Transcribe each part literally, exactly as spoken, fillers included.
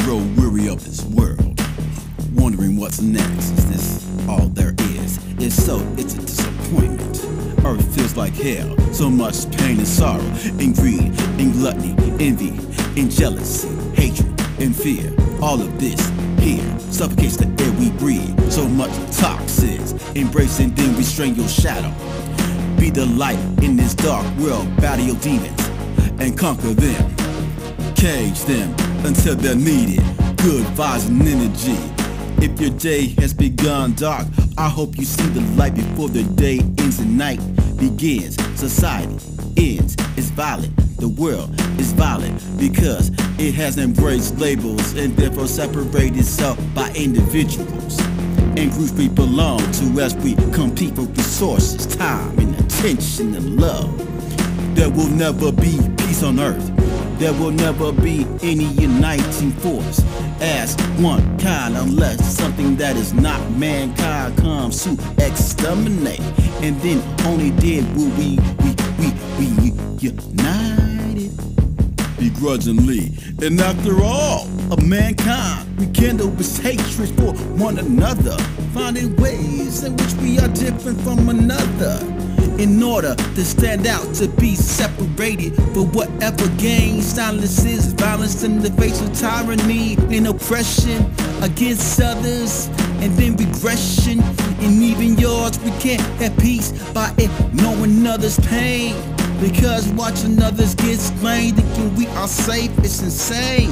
grow weary of this world, wondering what's next. Is this all there is? If so, it's a disappointment. Earth feels like hell, so much pain and sorrow, and greed, and gluttony, envy, and jealousy, hatred, and fear. All of this here suffocates the air we breathe. So much toxins, embrace and then restrain your shadow. Be the light in this dark world, battle your demons and conquer them. Cage them until they're needed. Good vibes and energy. If your day has begun dark, I hope you see the light before the day ends and night begins. Society ends, it's violent. The world is violent because it has embraced labels and therefore separated itself by individuals and groups we belong to as we compete for resources, time, and attention and love. There will never be peace on earth. There will never be any uniting force as one kind unless something that is not mankind comes to exterminate. And then only then will we, we, we, we united begrudgingly. And after all of mankind, we kindle with hatred for one another, finding ways in which we are different from another. In order to stand out, to be separated for whatever gain. Silence is violence in the face of tyranny and oppression against others, and then regression. And even yours, we can't have peace by ignoring others' pain, because watching others get slain, thinking we are safe, it's insane.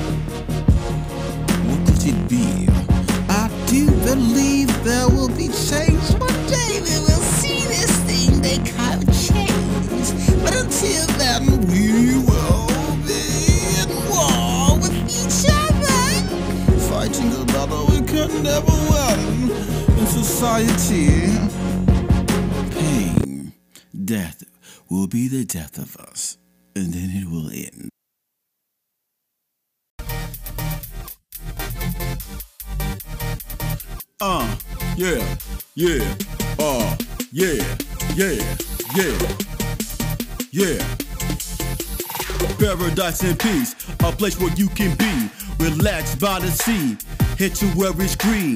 What could it be? I do believe there will be change one day. We will see this thing they call change. But until then, we will be in war with each other, fighting a battle we can never win in society. Pain, death will be the death of us, and then it will end. Uh, yeah, yeah, uh, yeah, yeah, yeah, yeah. Paradise and peace, a place where you can be relaxed by the sea, head to where it's green,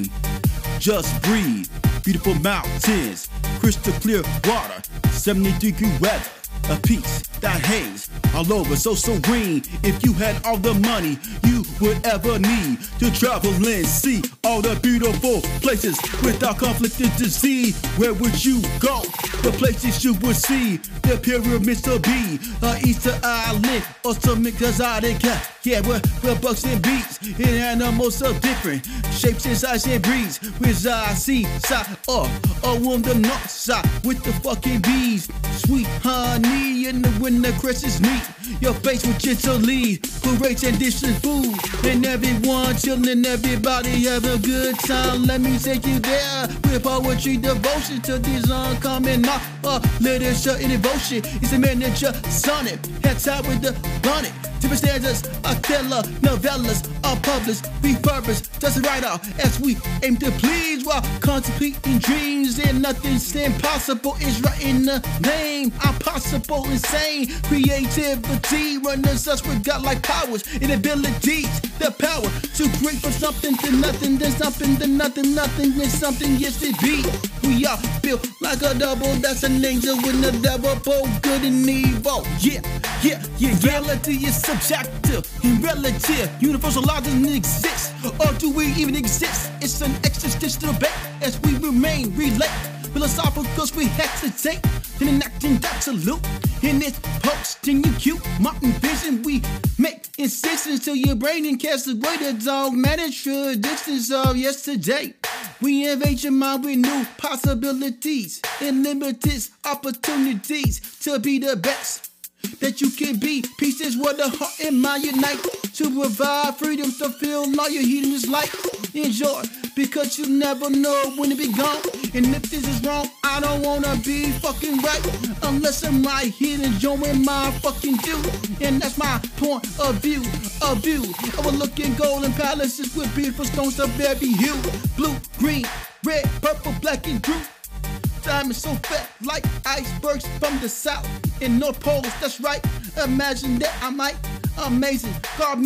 just breathe. Beautiful mountains, crystal clear water, seventy degree weather, a peace that haze all over, so serene. If you had all the money you would ever need to travel and see all the beautiful places without conflict and disease, where would you go? The places you would see, the pyramids to be, a Easter Island or some Exotica. Yeah, where, where bugs and beats and animals of different shapes and sizes and breeds. Reside seaside or, or on the north side with the fucking bees. Sweet honey in the winter Christmas meat. Your face with gentle lead, parades and dishes food, and everyone chillin', everybody have a good time. Let me take you there with poetry devotion to this uncommon art, uh, literature and devotion. It's a miniature sonnet, head tied with the bonnet. Different stanzas, a killer, novellas, unpublished, refurbished, just right out as we aim to please while contemplating dreams. And nothing's impossible, is right in the name. Impossible, insane, creativity, runners us with godlike powers and abilities. The power to create from something to nothing, then something to nothing, nothing then something, yes it be. We are built like a double, that's an angel with a devil, both good and evil. Yeah, yeah, yeah, reality is subjective and relative. Universal law doesn't exist, or do we even exist? It's an existential debate as we remain relate. Philosophical, we hesitate in enacting absolute. In this post-genuine cute mountain vision, we make incisions to your brain and cast away the dogmatic traditions of yesterday. We invade your mind with new possibilities and limited opportunities to be the best that you can be. Peace is what the heart and mind unite to provide freedom to feel all your healing is light. Enjoy, because you never know when it be gone. And if this is wrong, I don't wanna be fucking right unless I'm right here enjoying my fucking view. And that's my point of view, a view overlooking golden palaces with beautiful stones of every hue. Blue, green, red, purple, black, and blue. Diamonds so fat like icebergs from the south and north poles, that's right. Imagine that I might amazing garments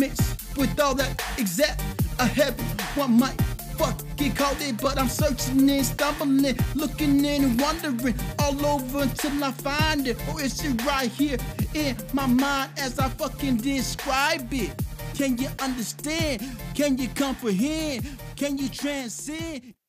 with all that exact a heaven. One might fucking call it, but I'm searching and stumbling, looking and wondering all over until I find it. Or is it right here in my mind as I fucking describe it? Can you understand? Can you comprehend? Can you transcend?